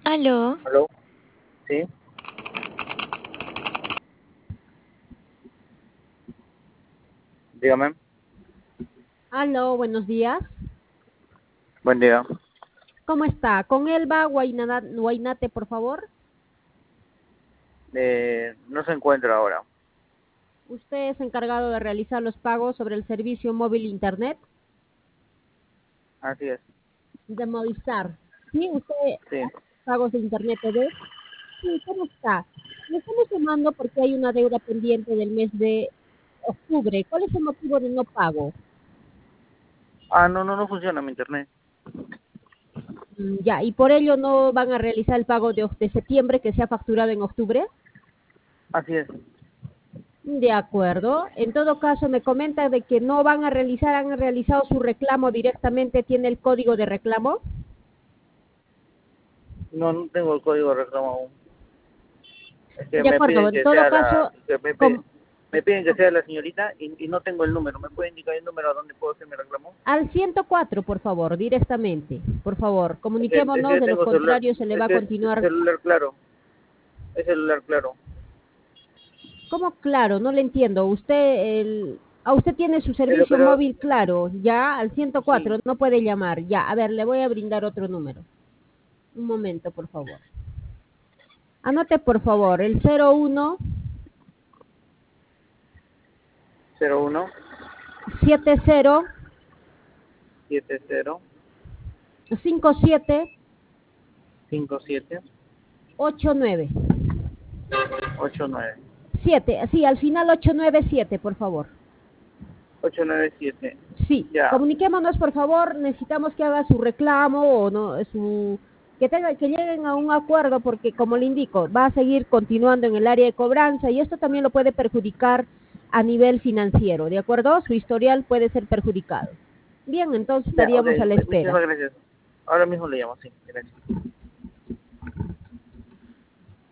Aló, ¿Aló? Sí, dígame. Aló, buenos días. Buen día. ¿Cómo está? Con Elba Guainate, por favor. No se encuentra ahora. Usted es encargado de realizar los pagos sobre el servicio móvil Internet Así es. de Movistar. ¿Sí? ¿Usted Sí. hace pagos de Internet TV? Sí, ¿cómo está? Le estamos llamando porque hay una deuda pendiente del mes de octubre. ¿Cuál es el motivo de no pago? No funciona mi internet. Ya, y por ello no van a realizar el pago de septiembre que se ha facturado en octubre. Así es. De acuerdo. En todo caso, me comenta de que no van a realizar, han realizado su reclamo directamente, ¿tiene el código de reclamo? No tengo el código de reclamo aún. Es que De me acuerdo. piden En que todo sea la, caso, com- me piden que sea la señorita y no tengo el número. ¿Me puede indicar el número a dónde puedo hacer mi reclamo? al 104, por favor, directamente. Por favor, Es que comuniquémonos, yo de lo tengo celular. contrario se le va a Este es continuar. celular claro. Es celular claro. ¿Cómo claro? No le entiendo. Usted tiene su El servicio operador. móvil claro, ya al Sí. 104, no puede llamar. Ya, a ver, le voy a brindar otro número. Un momento, por favor. Anote, por favor, el 01 01 70 70 57 57 89 89 7, sí, al final 897, por favor. 897. Sí, Ya. comuniquémonos, por favor, necesitamos que haga su reclamo o no, que lleguen a un acuerdo porque, como le indico, va a seguir continuando en el área de cobranza y esto también lo puede perjudicar a nivel financiero, ¿de acuerdo? Su historial puede ser perjudicado. Bien, entonces Ya, ok. estaríamos a la espera. Muchísimas gracias. Ahora mismo le llamo, sí. Gracias.